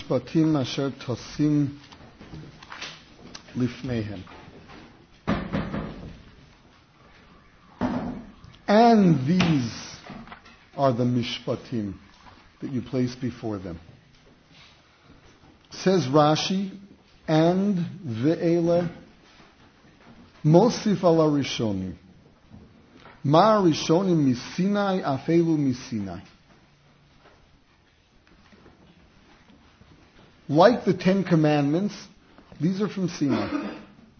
mishpatim asher tosim lifneihem. And these are the mishpatim that you place before them. Says Rashi, and ve'ele mosif ala rishonim. Ma rishonim misinai afelu misinai. Like the Ten Commandments, these are from Sinai.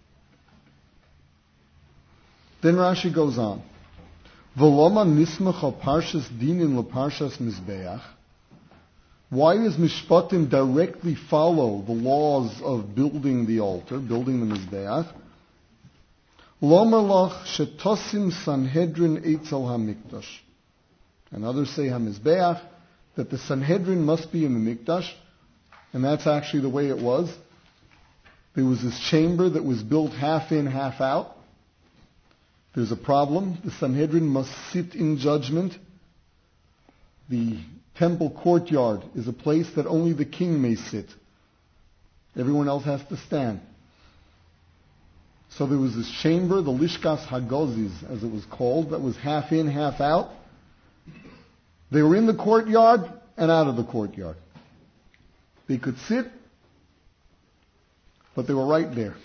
Then Rashi goes on. V'loma nismach al parshas dinin leparshas mizbeach. Why does mishpatim directly follow the laws of building the altar, building the mizbeach? Lomer lach shetosim Sanhedrin eitzel hamikdash. And others say hamizbeach, that the Sanhedrin must be in the mikdash, and that's actually the way it was. There was this chamber that was built half in, half out. There's a problem. The Sanhedrin must sit in judgment. The temple courtyard is a place that only the king may sit. Everyone else has to stand. So there was this chamber, the Lishkas Hagozis, as it was called, that was half in, half out. They were in the courtyard and out of the courtyard. They could sit, but they were right there.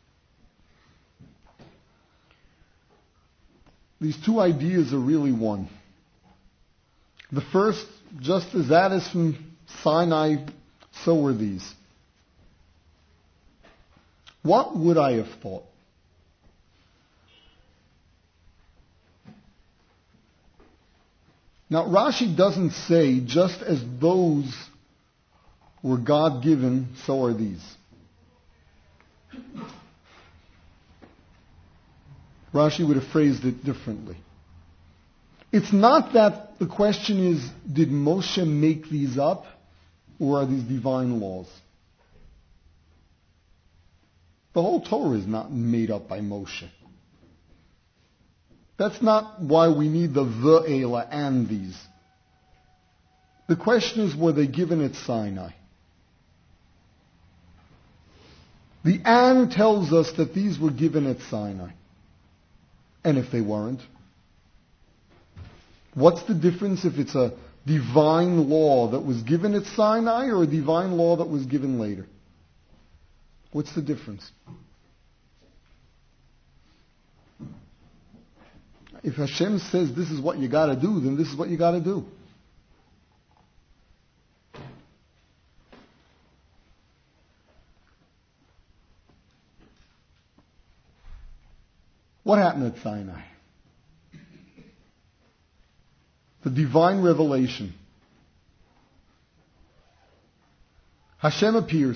These two ideas are really one. The first, just as that is from Sinai, so were these. What would I have thought? Now, Rashi doesn't say, just as those were God-given, so are these. Rashi would have phrased it differently. It's not that the question is, did Moshe make these up, or are these divine laws? The whole Torah is not made up by Moshe. That's not why we need the ve'ela and these. The question is, were they given at Sinai? The and tells us that these were given at Sinai. And if they weren't? What's the difference if it's a divine law that was given at Sinai or a divine law that was given later? What's the difference? If Hashem says this is what you got to do, then this is what you got to do. What happened at Sinai? The divine revelation. Hashem appears.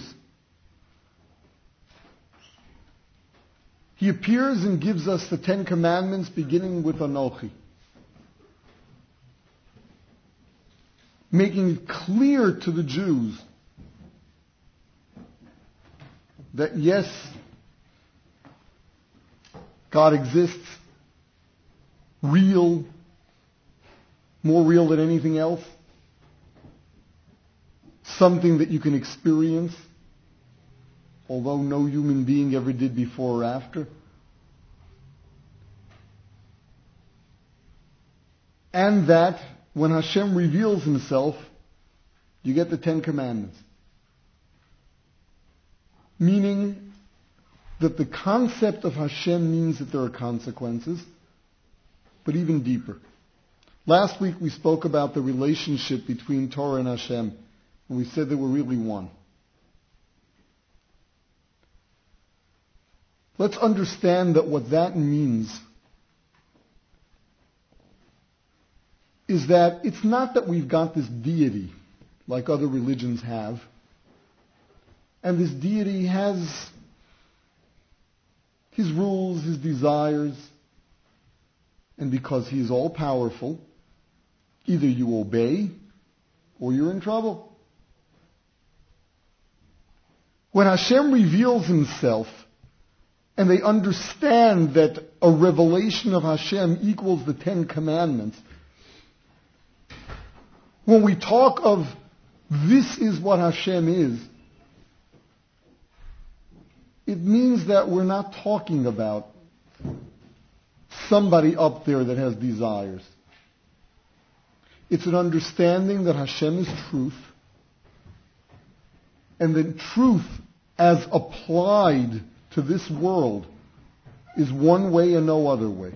He appears and gives us the Ten Commandments beginning with Anochi. Making it clear to the Jews that yes, God exists, real, more real than anything else, something that you can experience, although no human being ever did before or after. And that when Hashem reveals himself, you get the Ten Commandments. Meaning that the concept of Hashem means that there are consequences, but even deeper. Last week we spoke about the relationship between Torah and Hashem, and we said they were really one. Let's understand that what that means is that it's not that we've got this deity like other religions have, and this deity has his rules, his desires, and because he is all-powerful, either you obey or you're in trouble. When Hashem reveals himself, and they understand that a revelation of Hashem equals the Ten Commandments, when we talk of this is what Hashem is, it means that we're not talking about somebody up there that has desires. It's an understanding that Hashem is truth, and that truth as applied to this world is one way and no other way.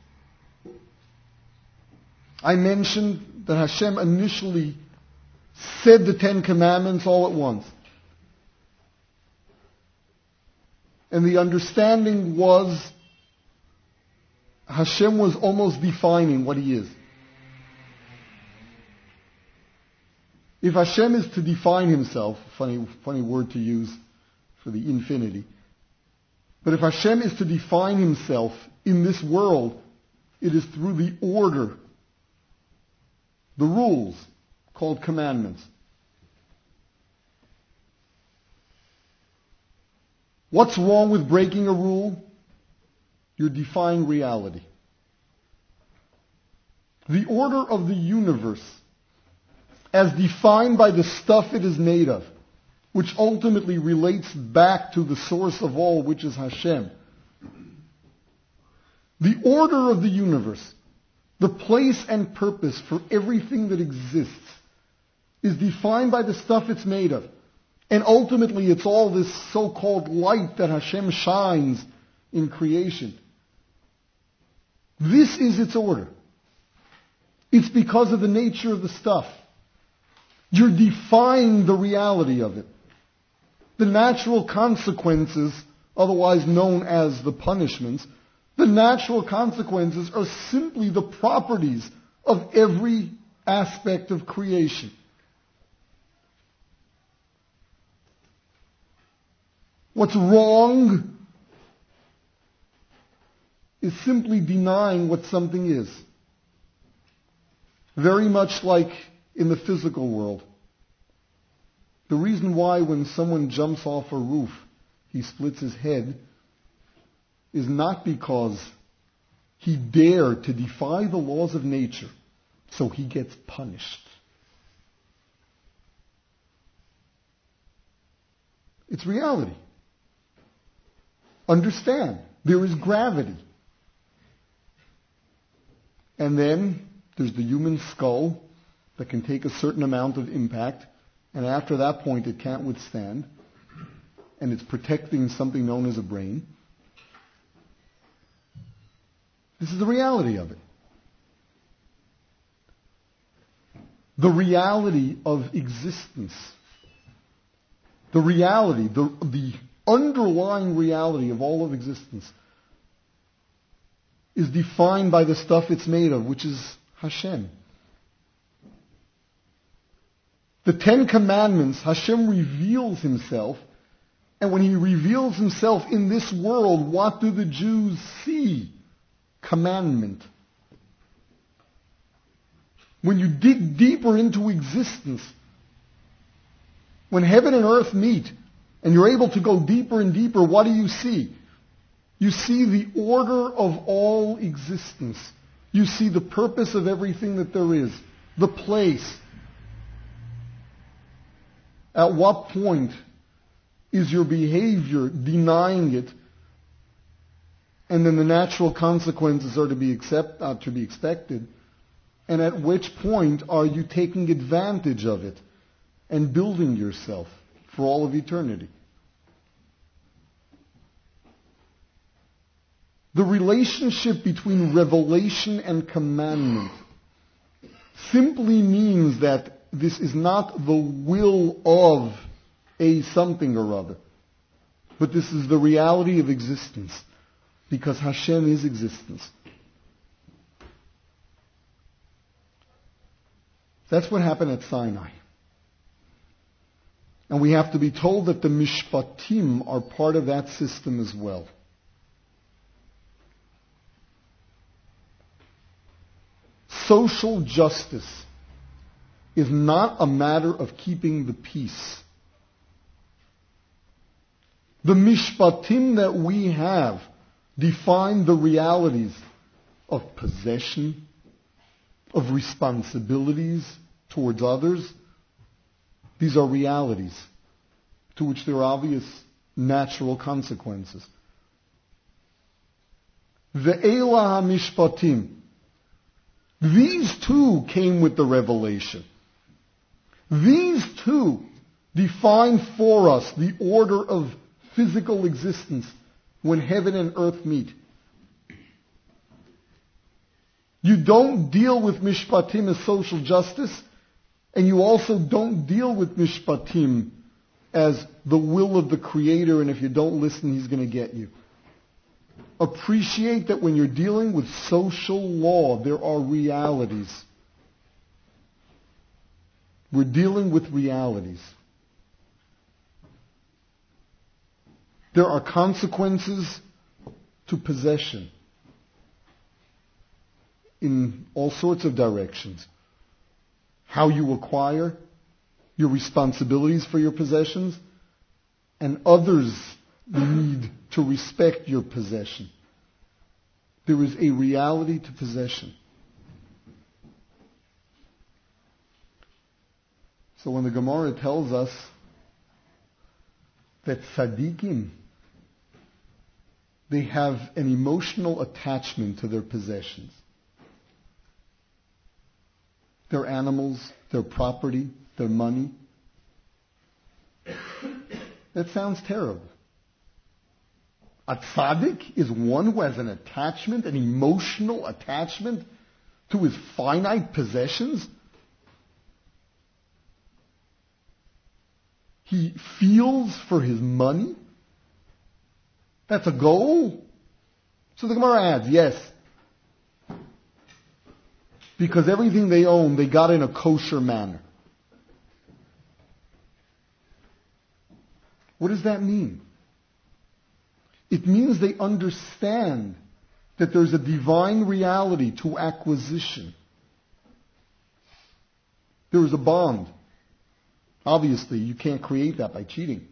I mentioned that Hashem initially said the Ten Commandments all at once. And the understanding was Hashem was almost defining what He is. If Hashem is to define Himself, funny word to use for the infinity, but if Hashem is to define Himself in this world, it is through the order, the rules, called commandments. What's wrong with breaking a rule? You're defying reality. The order of the universe, as defined by the stuff it is made of, which ultimately relates back to the source of all, which is Hashem. The order of the universe, the place and purpose for everything that exists, is defined by the stuff it's made of. And ultimately it's all this so-called light that Hashem shines in creation. This is its order. It's because of the nature of the stuff. You're defying the reality of it. The natural consequences, otherwise known as the punishments, the natural consequences are simply the properties of every aspect of creation. What's wrong is simply denying what something is. Very much like in the physical world. The reason why when someone jumps off a roof, he splits his head is not because he dared to defy the laws of nature, so he gets punished. It's reality. Understand, there is gravity. And then there's the human skull that can take a certain amount of impact, and after that point it can't withstand, and it's protecting something known as a brain. This is the reality of it. The reality of existence. The reality, the underlying reality of all of existence is defined by the stuff it's made of, which is Hashem. The Ten Commandments, Hashem reveals Himself, and when He reveals Himself in this world, what do the Jews see? Commandment. When you dig deeper into existence, when heaven and earth meet, and you're able to go deeper and deeper, what do you see? You see the order of all existence. You see the purpose of everything that there is, the place. At what point is your behavior denying it, and then the natural consequences are to be expected? And at which point are you taking advantage of it and building yourself for all of eternity? The relationship between revelation and commandment simply means that this is not the will of a something or other, but this is the reality of existence, because Hashem is existence. That's what happened at Sinai. And we have to be told that the Mishpatim are part of that system as well. Social justice is not a matter of keeping the peace. The Mishpatim that we have define the realities of possession, of responsibilities towards others, These are realities to which there are obvious natural consequences. Ve'ela hamishpatim. These two came with the revelation. These two define for us the order of physical existence when heaven and earth meet. You don't deal with mishpatim as social justice, and you also don't deal with mishpatim as the will of the Creator, and if you don't listen, He's going to get you. Appreciate that when you're dealing with social law, there are realities. We're dealing with realities. There are consequences to possession in all sorts of directions. How you acquire, your responsibilities for your possessions, and others need to respect your possession. There is a reality to possession. So when the Gemara tells us that tzaddikim, they have an emotional attachment to their possessions. Their animals, their property, their money. That sounds terrible. A tzaddik is one who has an attachment, an emotional attachment to his finite possessions. He feels for his money. That's a goal. So the Gemara adds, yes. Because everything they own, they got in a kosher manner. What does that mean? It means they understand that there's a divine reality to acquisition. There is a bond. Obviously, you can't create that by cheating.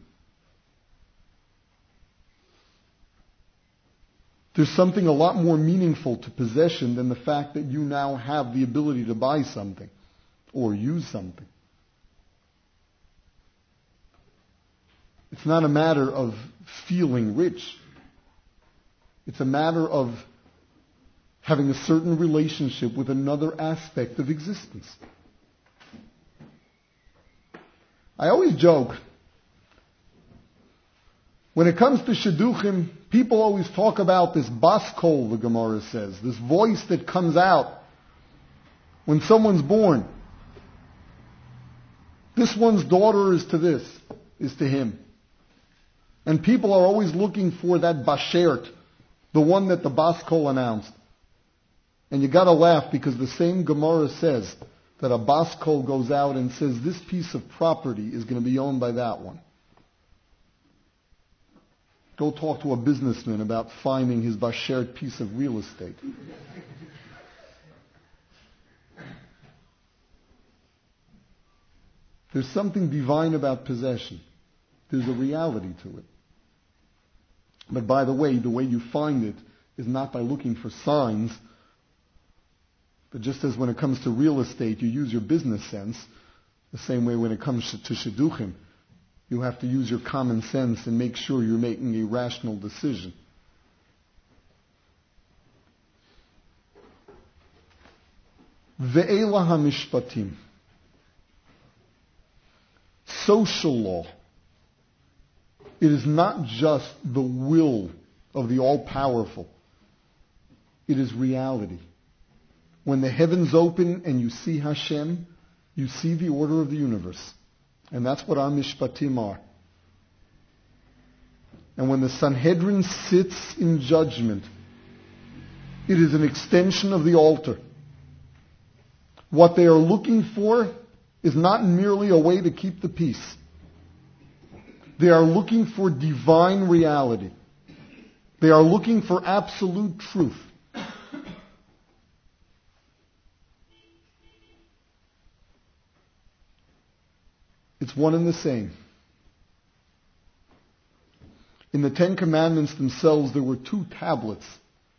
There's something a lot more meaningful to possession than the fact that you now have the ability to buy something or use something. It's not a matter of feeling rich. It's a matter of having a certain relationship with another aspect of existence. I always joke, when it comes to shidduchim, people always talk about this bas kol, the Gemara says, this voice that comes out when someone's born. This one's daughter is to this, is to him. And people are always looking for that bashert, the one that the bas kol announced. And you gotta laugh because the same Gemara says that a bas kol goes out and says this piece of property is going to be owned by that one. Go talk to a businessman about finding his bashert piece of real estate. There's something divine about possession. There's a reality to it. But by the way you find it is not by looking for signs, but just as when it comes to real estate, you use your business sense, the same way when it comes to shidduchim, you have to use your common sense and make sure you're making a rational decision. Ve'ela hamishpatim. Social law. It is not just the will of the all-powerful. It is reality. When the heavens open and you see Hashem, you see the order of the universe. And that's what our mishpatim are. And when the Sanhedrin sits in judgment, it is an extension of the altar. What they are looking for is not merely a way to keep the peace. They are looking for divine reality. They are looking for absolute truth. It's one and the same. In the Ten Commandments themselves, there were 2 tablets.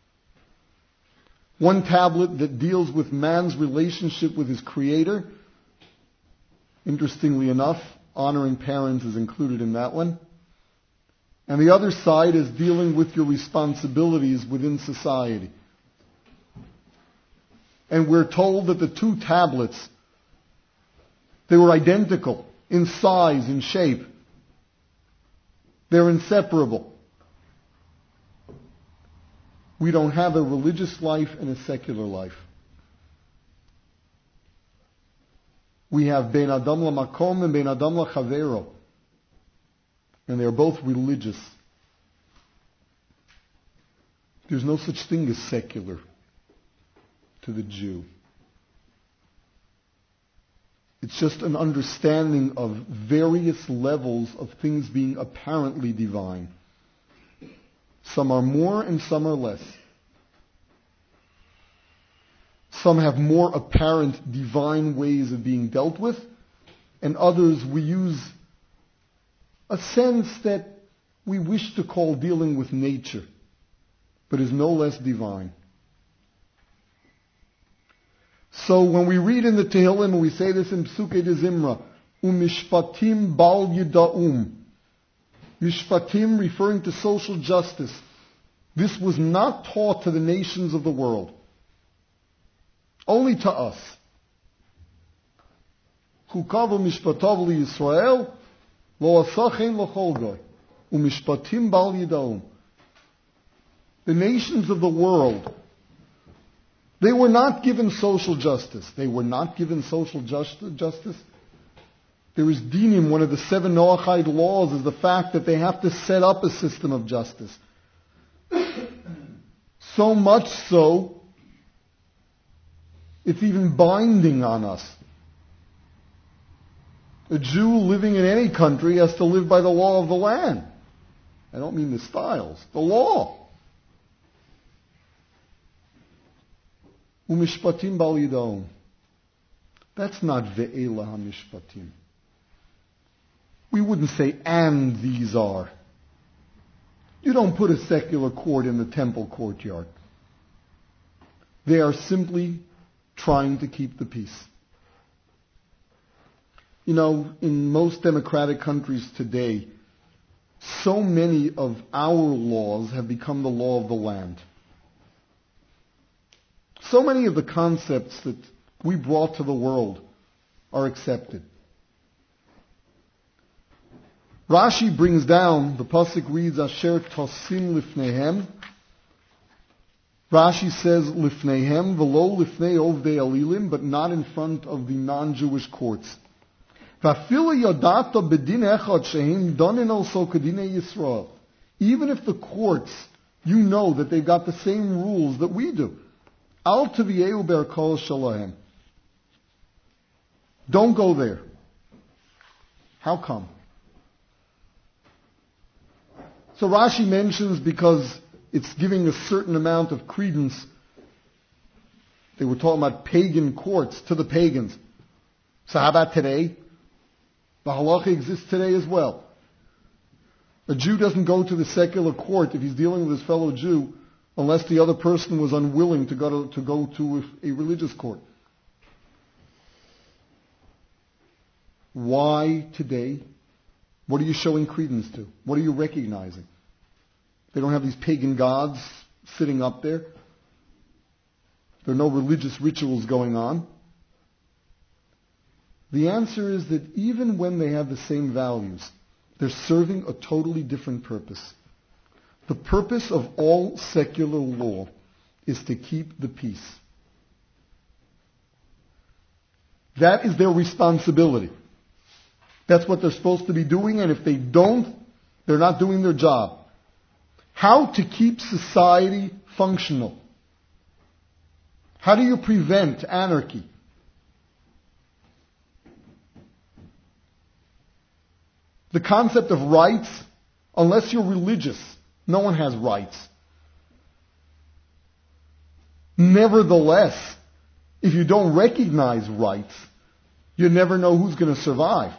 One tablet that deals with man's relationship with his Creator. Interestingly enough, honoring parents is included in that one. And the other side is dealing with your responsibilities within society. And we're told that the two tablets, they were identical in size, in shape. They're inseparable. We don't have a religious life and a secular life. We have Ben Adam LaMakom and Ben Adam LaChavero. And they're both religious. There's no such thing as secular to the Jew. It's just an understanding of various levels of things being apparently divine. Some are more and some are less. Some have more apparent divine ways of being dealt with, and others we use a sense that we wish to call dealing with nature, but is no less divine. So when we read in the Tehillim, and we say this in Psukei de Zimra, Umishpatim bal yida'um, Mishpatim referring to social justice. This was not taught to the nations of the world, only to us. Chukav u'mishpatav liYisrael, lo asachen l'chol goy, u'mishpatim bal yida'um. The nations of the world, they were not given social justice. They were not given social justice. There is dinim, one of the 7 Noachide laws is the fact that they have to set up a system of justice. So much so, it's even binding on us. A Jew living in any country has to live by the law of the land. I don't mean the styles, the law. Umishpatim bal yida'um. That's not ve'ela hamishpatim. We wouldn't say, and these are. You don't put a secular court in the temple courtyard. They are simply trying to keep the peace. You know, in most democratic countries today, so many of our laws have become the law of the land. So many of the concepts that we brought to the world are accepted. Rashi brings down, the pasuk reads, Asher tosim lifnehem. Rashi says, lifnehem, velo lifnei ovdei alilim, but not in front of the non-Jewish courts. Vafilu yodata bedin echad shehem donin also kedinei Yisrael. Even if the courts, you know that they've got the same rules that we do. Al taviyeu berkol shalahem. Don't go there. How come? So Rashi mentions because it's giving a certain amount of credence. They were talking about pagan courts to the pagans. So how about today? The halacha exists today as well. A Jew doesn't go to the secular court if he's dealing with his fellow Jew unless the other person was unwilling to go to a religious court. Why today? What are you showing credence to? What are you recognizing? They don't have these pagan gods sitting up there. There are no religious rituals going on. The answer is that even when they have the same values, they're serving a totally different purpose. The purpose of all secular law is to keep the peace. That is their responsibility. That's what they're supposed to be doing, and if they don't, they're not doing their job. How to keep society functional? How do you prevent anarchy? The concept of rights, unless you're religious, no one has rights. Nevertheless, if you don't recognize rights, you never know who's going to survive.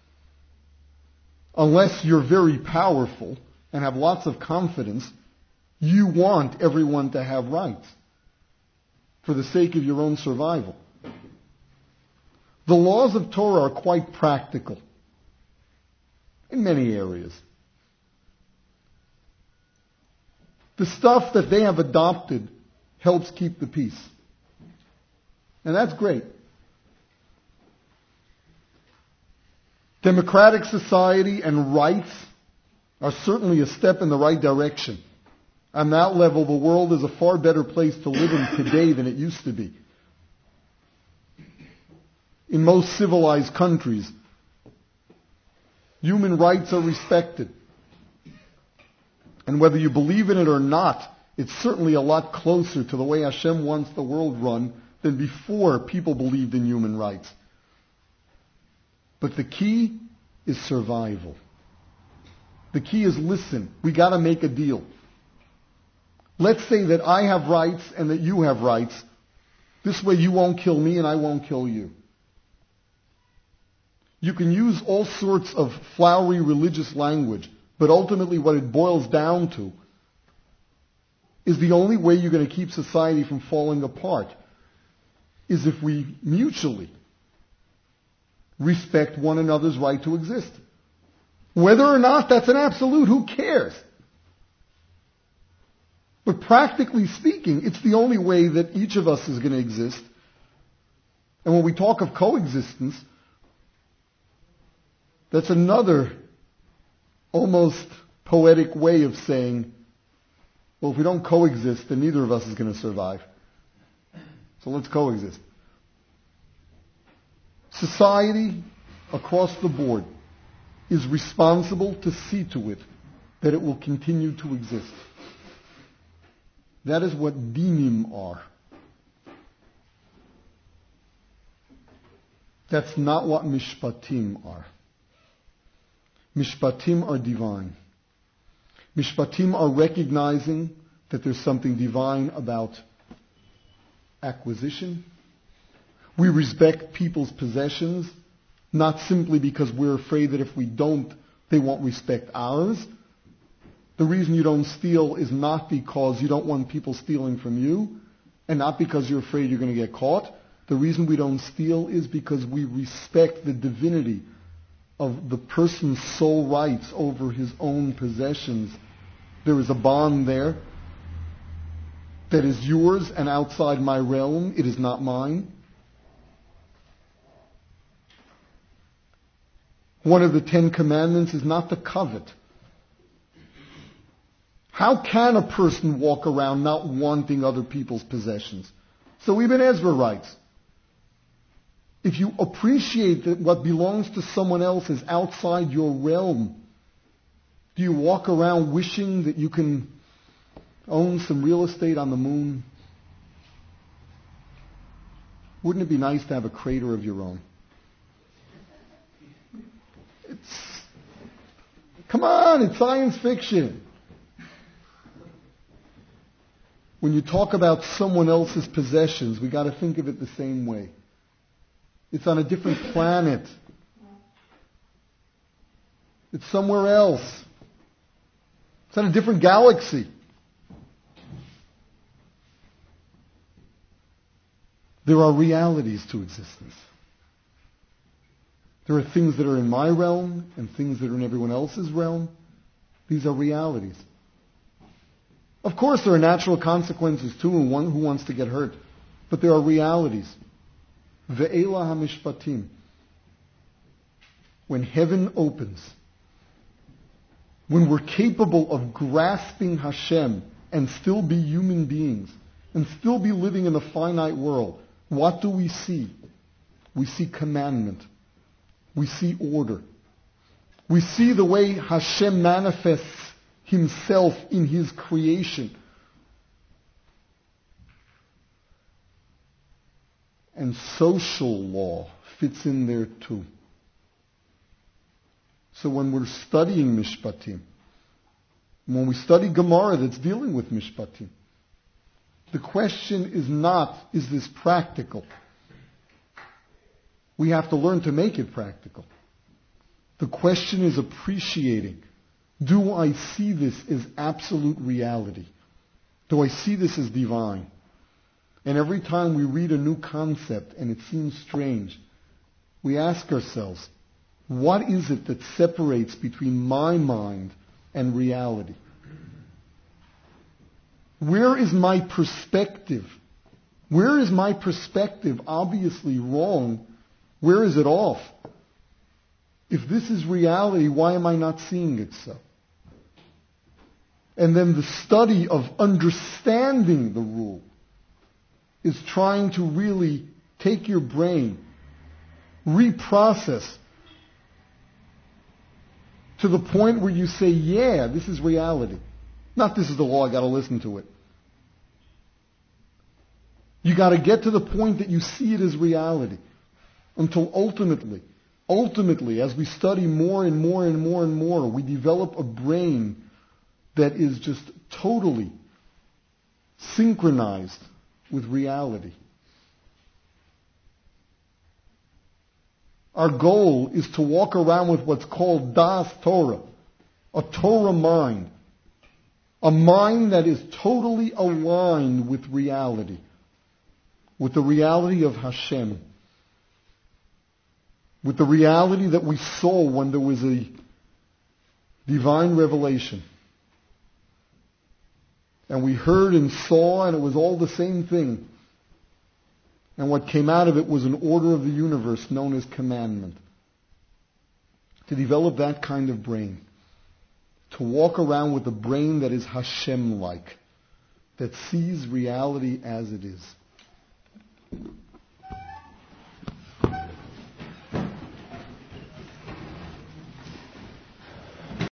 Unless you're very powerful and have lots of confidence, you want everyone to have rights for the sake of your own survival. The laws of Torah are quite practical. in many areas. The stuff that they have adopted helps keep the peace. And that's great. Democratic society and rights are certainly a step in the right direction. On that level, the world is a far better place to live in today than it used to be. In most civilized countries, human rights are respected. And whether you believe in it or not, it's certainly a lot closer to the way Hashem wants the world run than before people believed in human rights. But the key is survival. The key is listen, we got to make a deal. Let's say that I have rights and that you have rights. This way you won't kill me and I won't kill you. You can use all sorts of flowery religious language, but ultimately what it boils down to is the only way you're going to keep society from falling apart is if we mutually respect one another's right to exist. Whether or not that's an absolute, who cares? But practically speaking, it's the only way that each of us is going to exist. And when we talk of coexistence, that's another almost poetic way of saying, well, if we don't coexist, then neither of us is going to survive. So let's coexist. Society, across the board, is responsible to see to it that it will continue to exist. That is what dinim are. That's not what mishpatim are. Mishpatim are divine. Mishpatim are recognizing that there's something divine about acquisition. We respect people's possessions, not simply because we're afraid that if we don't, they won't respect ours. The reason you don't steal is not because you don't want people stealing from you, and not because you're afraid you're going to get caught. The reason we don't steal is because we respect the divinity of the person's sole rights over his own possessions. There is a bond there that is yours and outside my realm. It is not mine. One of the 10 Commandments is not to covet. How can a person walk around not wanting other people's possessions? So Ibn Ezra writes, if you appreciate that what belongs to someone else is outside your realm, do you walk around wishing that you can own some real estate on the moon? Wouldn't it be nice to have a crater of your own? Come on, it's science fiction. When you talk about someone else's possessions, we got to think of it the same way. It's on a different planet. It's somewhere else. It's on a different galaxy. There are realities to existence. There are things that are in my realm and things that are in everyone else's realm. These are realities. Of course, there are natural consequences too, and one who wants to get hurt. But there are realities. Ve'ela hamishpatim. When heaven opens, when we're capable of grasping Hashem and still be human beings, and still be living in a finite world, what do we see? We see commandment. We see order. We see the way Hashem manifests Himself in His creation. And social law fits in there too. So when we're studying Mishpatim, when we study Gemara that's dealing with Mishpatim, the question is not, is this practical? We have to learn to make it practical. The question is appreciating, do I see this as absolute reality? Do I see this as divine? And every time we read a new concept and it seems strange, we ask ourselves, What is it that separates between my mind and reality? Where is my perspective? Where is my perspective obviously wrong? Where is it off? If this is reality, why am I not seeing it so? And then the study of understanding the rule is trying to really take your brain, reprocess to the point where you say, yeah, this is reality. Not this is the law, I got to listen to it. You got to get to the point that you see it as reality. Until ultimately, as we study more and more and more and more, we develop a brain that is just totally synchronized with reality. Our goal is to walk around with what's called Das Torah, a Torah mind. A mind that is totally aligned with reality, with the reality of Hashem, with the reality that we saw when there was a divine revelation. And we heard and saw, and it was all the same thing. And what came out of it was an order of the universe known as commandment. To develop that kind of brain. To walk around with a brain that is Hashem-like. That sees reality as it is.